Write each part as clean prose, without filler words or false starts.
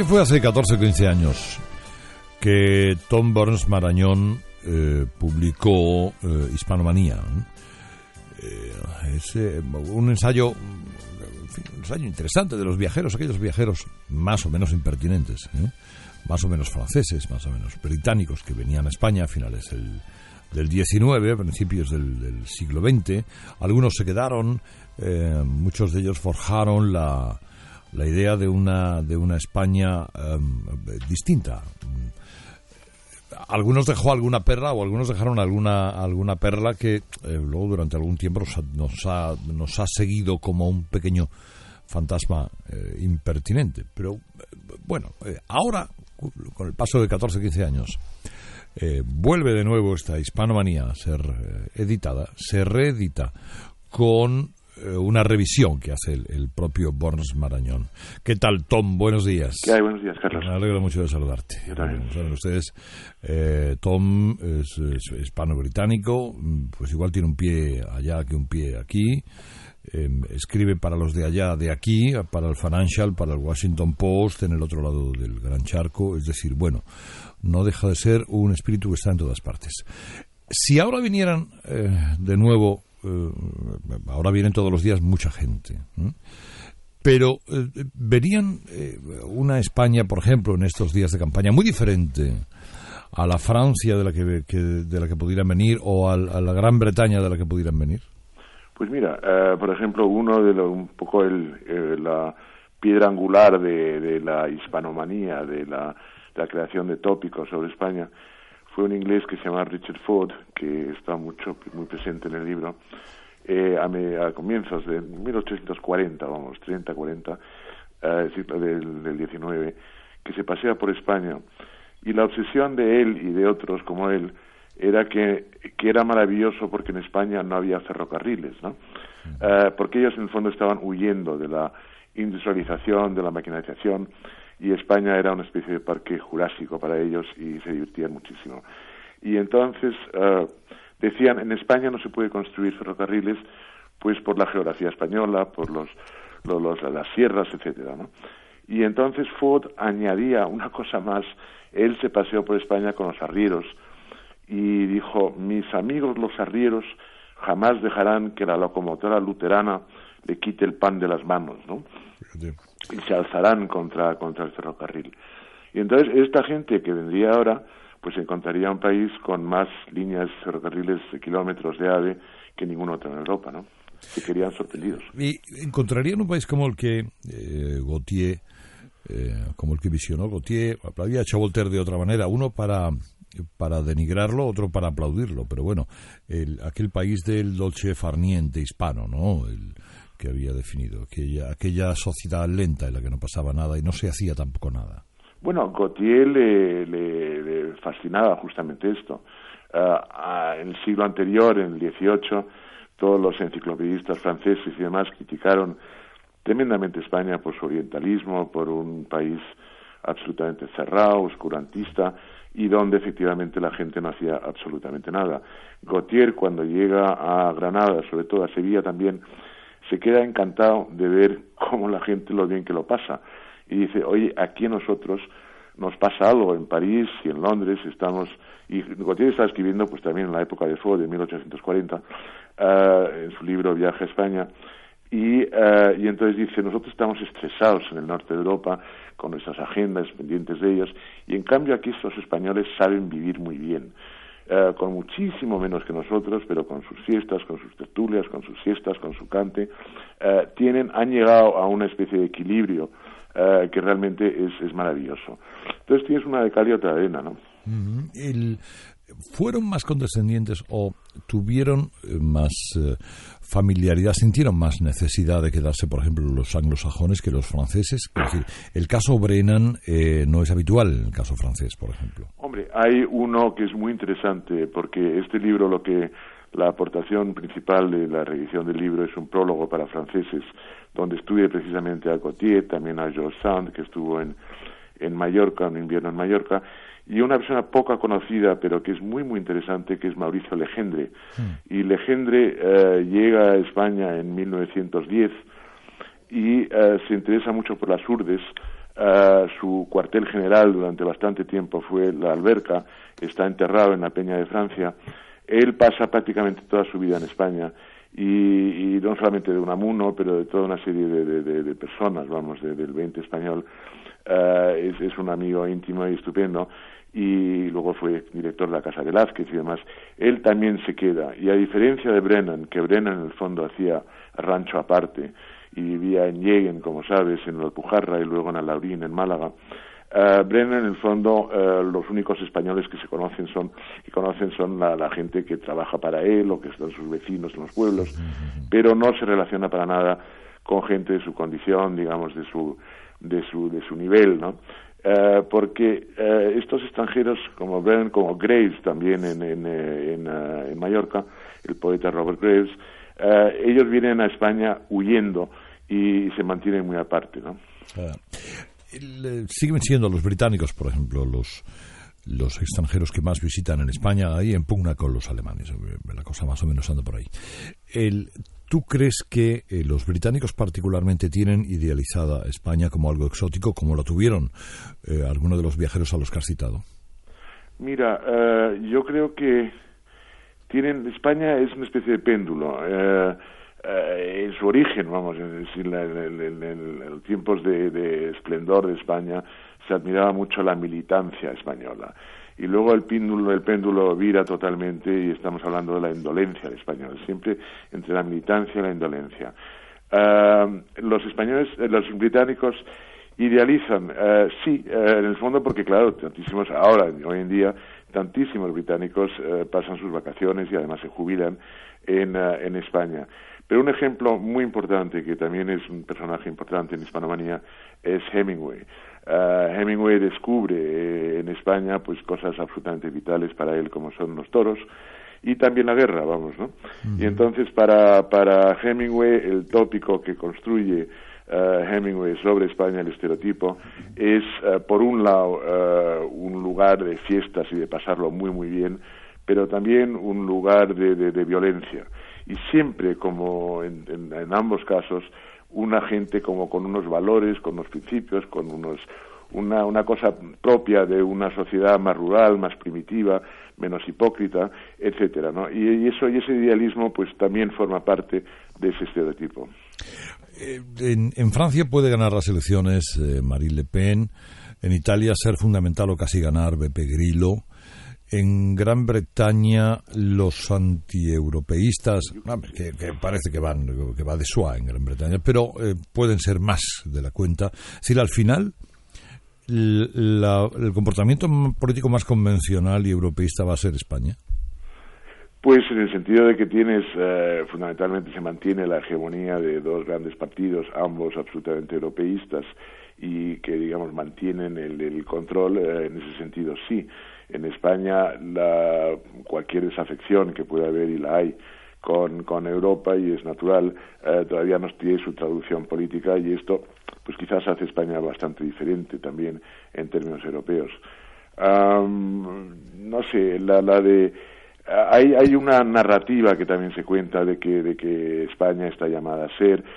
que fue hace 14 o 15 años que Tom Burns Marañón publicó Hispanomanía. Es un ensayo interesante de los viajeros, aquellos viajeros más o menos impertinentes, más o menos franceses, más o menos británicos, que venían a España a finales del XIX, a principios del siglo XX. Algunos se quedaron, muchos de ellos forjaron la idea de una España distinta. Algunos dejó alguna perla, o algunos dejaron alguna perla que luego durante algún tiempo nos ha seguido como un pequeño fantasma impertinente. Pero bueno, ahora, con el paso de 14 o 15 años, vuelve de nuevo esta Hispanomanía a ser editada, se reedita con una revisión que hace el propio Burns Marañón. ¿Qué tal, Tom? Buenos días. ¿Qué hay? Buenos días, Carlos. Me alegro mucho de saludarte. Yo también. Saben ustedes, Tom es hispano-británico, pues igual tiene un pie allá que un pie aquí. Escribe para los de allá, de aquí, para el Financial, para el Washington Post, en el otro lado del Gran Charco. Es decir, bueno, no deja de ser un espíritu que está en todas partes. Si ahora vinieran de nuevo, ahora vienen todos los días mucha gente, pero verían una España, por ejemplo, en estos días de campaña muy diferente a la Francia de la que pudieran venir, o a la Gran Bretaña de la que pudieran venir. Pues mira, por ejemplo, un poco la piedra angular de la hispanomanía, de la creación de tópicos sobre España, fue un inglés que se llama Richard Ford, que está muy presente en el libro, a comienzos de 1840, 30-40, siglo del 19, que se pasea por España. Y la obsesión de él y de otros como él era que era maravilloso porque en España no había ferrocarriles, ¿no? Porque ellos en el fondo estaban huyendo de la industrialización, de la maquinarización, y España era una especie de parque jurásico para ellos y se divertían muchísimo. Y entonces decían, en España no se puede construir ferrocarriles pues por la geografía española, por las sierras, etcétera, ¿no? Y entonces Ford añadía una cosa más. Él se paseó por España con los arrieros y dijo: mis amigos los arrieros jamás dejarán que la locomotora luterana le quite el pan de las manos, ¿no? Y se alzarán contra el ferrocarril. Y entonces esta gente que vendría ahora pues encontraría un país con más líneas ferrocarriles de kilómetros de AVE que ningún otro en Europa, ¿no? Se quedarían sorprendidos. Y encontrarían un país como el que Gautier, como el que visionó Gautier. Había hecho Voltaire de otra manera, uno para denigrarlo, otro para aplaudirlo, pero bueno, aquel país del dolce far niente hispano, ¿no? Que había definido, aquella sociedad lenta en la que no pasaba nada y no se hacía tampoco nada. Bueno, Gautier le fascinaba justamente esto. En el siglo anterior, en el XVIII, todos los enciclopedistas franceses y demás criticaron tremendamente España por su orientalismo, por un país absolutamente cerrado, oscurantista, y donde efectivamente la gente no hacía absolutamente nada. Gautier, cuando llega a Granada, sobre todo a Sevilla también, se queda encantado de ver cómo la gente lo bien que lo pasa. Y dice, oye, aquí a nosotros nos pasa algo, en París y en Londres estamos... Y Gautier está escribiendo pues también en la época de Ford, de 1840, en su libro Viaje a España, y entonces dice, nosotros estamos estresados en el norte de Europa, con nuestras agendas pendientes de ellos, y en cambio aquí estos españoles saben vivir muy bien, con muchísimo menos que nosotros, pero con sus fiestas, con sus tertulias, con sus siestas, con su cante, han llegado a una especie de equilibrio que realmente es maravilloso. Entonces tienes una de cal y otra de arena, ¿no? ¿Fueron más condescendientes o tuvieron más familiaridad, sintieron más necesidad de quedarse, por ejemplo, los anglosajones que los franceses? Es decir, el caso Brennan no es habitual en el caso francés, por ejemplo. Hombre, hay uno que es muy interesante, porque este libro, la aportación principal de la reedición del libro es un prólogo para franceses, donde estudia precisamente a Gautier, también a George Sand, que estuvo en Mallorca, un invierno en Mallorca, y una persona poco conocida, pero que es muy, muy interesante, que es Mauricio Legendre. Y Legendre llega a España en 1910 y se interesa mucho por las urdes, Su cuartel general durante bastante tiempo fue la Alberca, está enterrado en la Peña de Francia. Él pasa prácticamente toda su vida en España y no solamente de Unamuno, pero de toda una serie de personas, vamos, del 20 español. Es un amigo íntimo y estupendo, y luego fue director de la Casa Velázquez y demás. Él también se queda, y a diferencia de Brennan, que Brennan en el fondo hacía rancho aparte y vivía en Yeguen, como sabes, en la Alpujarra y luego en Alaurín, en Málaga, Brennan en el fondo los únicos españoles que conocen son la gente que trabaja para él o que están sus vecinos en los pueblos, pero no se relaciona para nada con gente de su condición, digamos, de su nivel, ¿no? Porque estos extranjeros como Brennan, como Graves también en Mallorca, el poeta Robert Graves, ellos vienen a España huyendo y se mantienen muy aparte, ¿no? Siguen siendo los británicos, por ejemplo, los extranjeros que más visitan en España, ahí en pugna con los alemanes, la cosa más o menos anda por ahí. ¿Tú crees que los británicos particularmente tienen idealizada España como algo exótico, como lo tuvieron algunos de los viajeros a los que has citado? Mira, yo creo que España es una especie de péndulo. En su origen, vamos, en los tiempos de esplendor de España, se admiraba mucho la militancia española. Y luego el péndulo vira totalmente y estamos hablando de la indolencia del español, siempre entre la militancia y la indolencia. Los británicos idealizan, sí, en el fondo, porque claro, hoy en día, tantísimos británicos pasan sus vacaciones y además se jubilan en España. Pero un ejemplo muy importante, que también es un personaje importante en Hispanomanía, es Hemingway. Hemingway descubre en España pues cosas absolutamente vitales para él, como son los toros y también la guerra, vamos, ¿no? Uh-huh. Y entonces para Hemingway el tópico que construye Hemingway sobre España, el estereotipo, es por un lado un lugar de fiestas y de pasarlo muy muy bien, pero también un lugar de violencia. Y siempre, como en ambos casos, una gente como con unos valores, con unos principios, con una cosa propia de una sociedad más rural, más primitiva, menos hipócrita, etcétera, ¿no? Y ese idealismo pues también forma parte de ese estereotipo. En Francia puede ganar las elecciones Marine Le Pen, en Italia ser fundamental o casi ganar Beppe Grillo. En Gran Bretaña los antieuropeístas, que parece que va de suá en Gran Bretaña, pero pueden ser más de la cuenta. Es decir, al final el comportamiento político más convencional y europeísta va a ser España. Pues en el sentido de que fundamentalmente se mantiene la hegemonía de dos grandes partidos, ambos absolutamente europeístas, y que, digamos, mantienen el control, en ese sentido sí. En España cualquier desafección que pueda haber, y la hay, con Europa, y es natural, todavía no tiene su traducción política, y esto pues quizás hace España bastante diferente también en términos europeos. No sé, hay una narrativa que también se cuenta de que España está llamada a ser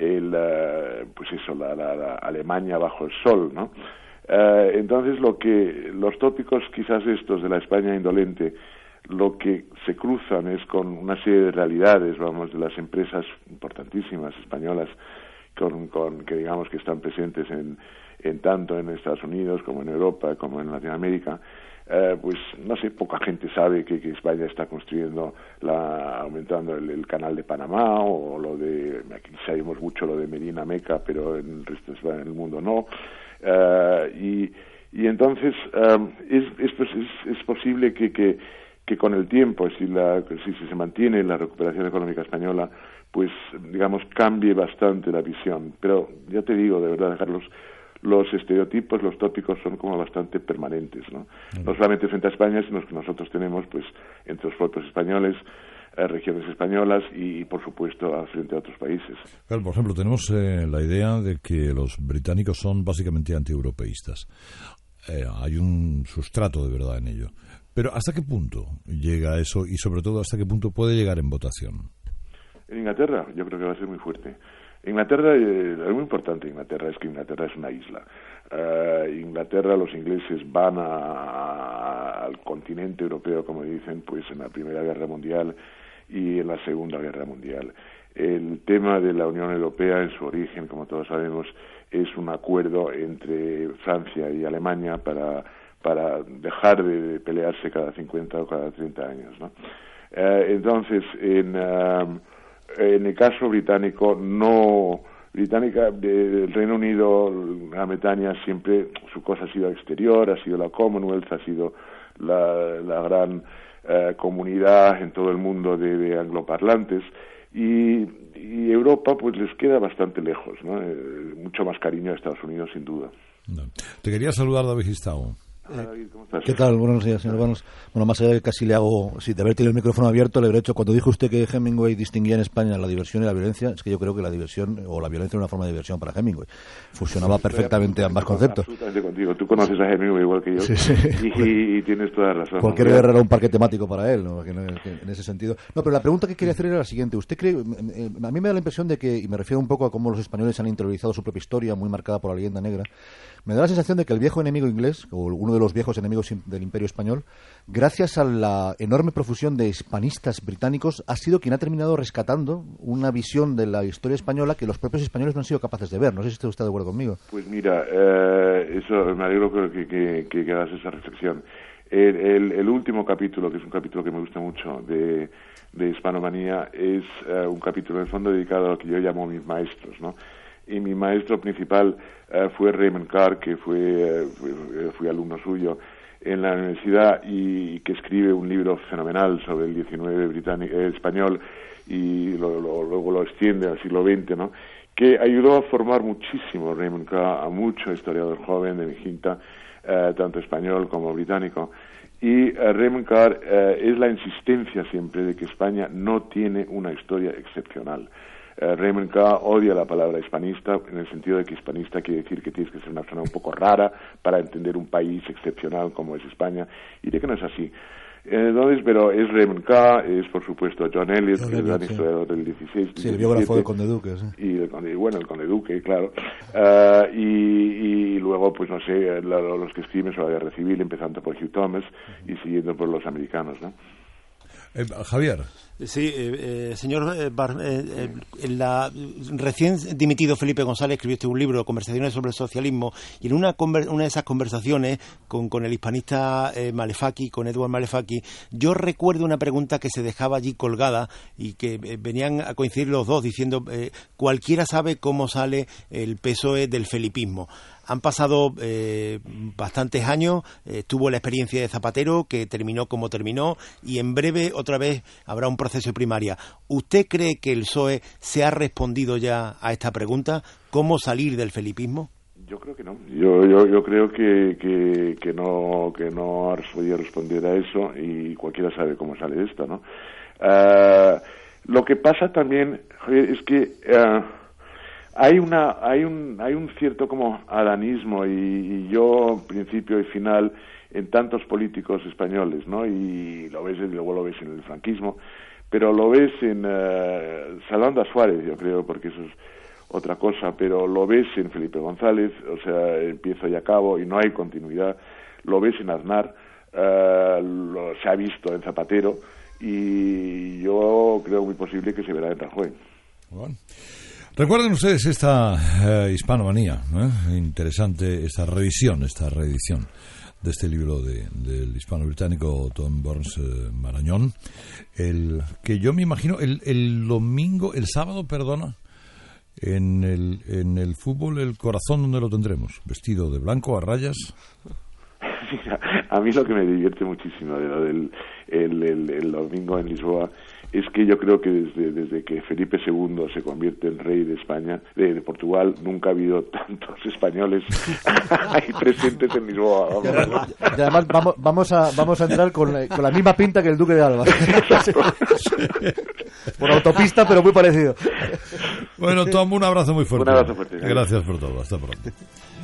la Alemania bajo el sol, ¿no? Entonces los tópicos quizás estos de la España indolente, lo que se cruzan es con una serie de realidades, vamos, de las empresas importantísimas españolas que digamos que están presentes en tanto en Estados Unidos como en Europa como en Latinoamérica. Pues no sé, poca gente sabe que España está construyendo, aumentando el canal de Panamá, o aquí sabemos mucho lo de Medina Meca, pero en el resto del mundo no. Y entonces es posible que con el tiempo, si se mantiene la recuperación económica española, pues digamos cambie bastante la visión. Pero ya te digo, de verdad, Carlos, los estereotipos, los tópicos son como bastante permanentes, ¿no? No solamente frente a España, sino que nosotros tenemos, pues, entre los propios españoles, regiones españolas y, por supuesto, frente a otros países. Claro, por ejemplo, tenemos la idea de que los británicos son básicamente antieuropeístas. Hay un sustrato de verdad en ello. Pero ¿hasta qué punto llega eso, y sobre todo hasta qué punto puede llegar en votación? En Inglaterra yo creo que va a ser muy fuerte. Inglaterra, es muy importante Inglaterra, es que Inglaterra es una isla. Inglaterra, los ingleses van al continente europeo, como dicen, pues en la Primera Guerra Mundial y en la Segunda Guerra Mundial. El tema de la Unión Europea, en su origen, como todos sabemos, es un acuerdo entre Francia y Alemania para dejar de pelearse cada 50 o cada 30 años, ¿no? Entonces, en el caso británico, del Reino Unido, Gran Bretaña, siempre su cosa ha sido exterior, ha sido la Commonwealth, ha sido la gran comunidad en todo el mundo de angloparlantes, y Europa pues les queda bastante lejos, ¿no? Mucho más cariño a Estados Unidos, sin duda. No. Te quería saludar, David Gistau. David, ¿cómo estás? ¿Qué tal? Buenos días, señor Banos. Bueno, más allá de que casi le hago, de haber tenido el micrófono abierto, le habré hecho, cuando dijo usted que Hemingway distinguía en España la diversión y la violencia, es que yo creo que la diversión o la violencia era una forma de diversión para Hemingway. Fusionaba perfectamente ambos conceptos. Absolutamente contigo. Tú conoces a Hemingway igual que yo, sí. Y tienes toda la razón. Cualquier guerra era un parque temático para él, ¿no? Que en ese sentido. No, pero la pregunta que quería hacer era la siguiente. ¿Usted cree, a mí me da la impresión de que, y me refiero un poco a cómo los españoles han interiorizado su propia historia, muy marcada por la leyenda negra, me da la sensación de que el viejo enemigo inglés, o uno de los viejos enemigos del Imperio Español, gracias a la enorme profusión de hispanistas británicos, ha sido quien ha terminado rescatando una visión de la historia española que los propios españoles no han sido capaces de ver. No sé si usted está de acuerdo conmigo. Pues mira, eso me alegro que hagas esa reflexión. El último capítulo, que es un capítulo que me gusta mucho de Hispanomanía, es un capítulo en el fondo dedicado a lo que yo llamo mis maestros, ¿no? Y mi maestro principal fue Raymond Carr, que fui alumno suyo en la universidad y que escribe un libro fenomenal sobre el 19 español y luego lo extiende al siglo XX, ¿no? Que ayudó a formar muchísimo Raymond Carr a mucho historiador joven de mi quinta, tanto español como británico. Y Raymond Carr es la insistencia siempre de que España no tiene una historia excepcional. Raymond Carr odia la palabra hispanista, en el sentido de que hispanista quiere decir que tienes que ser una persona un poco rara para entender un país excepcional como es España, y de que no es así. Entonces, pero es Raymond Carr, es por supuesto John Eliot, que es el gran historiador del 16. Sí, el biógrafo del Conde Duque. Sí. Y el Conde Duque, claro. Y luego, pues no sé, los que escriben sobre la guerra civil, empezando por Hugh Thomas y siguiendo por los americanos, ¿no? Javier. Sí, señor recién dimitido Felipe González escribió un libro, Conversaciones sobre el socialismo, y en una de esas conversaciones con el hispanista Malefaki, con Edward Malefaki, yo recuerdo una pregunta que se dejaba allí colgada y que venían a coincidir los dos diciendo cualquiera sabe cómo sale el PSOE del felipismo. Han pasado bastantes años, tuvo la experiencia de Zapatero, que terminó como terminó, y en breve otra vez habrá un proceso de primaria. ¿Usted cree que el PSOE se ha respondido ya a esta pregunta? ¿Cómo salir del felipismo? Yo creo que no. Yo creo que no ha podido responder a eso, y cualquiera sabe cómo sale esto, ¿no? Lo que pasa también, Javier, es que hay un cierto como adanismo y yo principio y final en tantos políticos españoles, ¿no? Y lo ves, y luego lo ves en el franquismo, pero lo ves en salvando a Suárez, yo creo, porque eso es otra cosa, pero lo ves en Felipe González, o sea, empiezo y acabo y no hay continuidad. Lo ves en Aznar, se ha visto en Zapatero, y yo creo muy posible que se verá en Rajoy. Bueno. Recuerden ustedes esta Hispanomanía, interesante esta reedición de este libro del hispano-británico Tom Burns-Marañón, el que yo me imagino el sábado, en el fútbol El Corazón, donde lo tendremos, vestido de blanco a rayas. Mira, a mí lo que me divierte muchísimo de lo del el domingo en Lisboa es que yo creo que desde que Felipe II se convierte en rey de España, de Portugal, nunca ha habido tantos españoles ahí presentes en Lisboa. Y además vamos a entrar con la misma pinta que el Duque de Alba. Por autopista, pero muy parecido. Bueno, Tom, un abrazo muy fuerte. Un abrazo fuerte. Gracias por todo. Hasta pronto.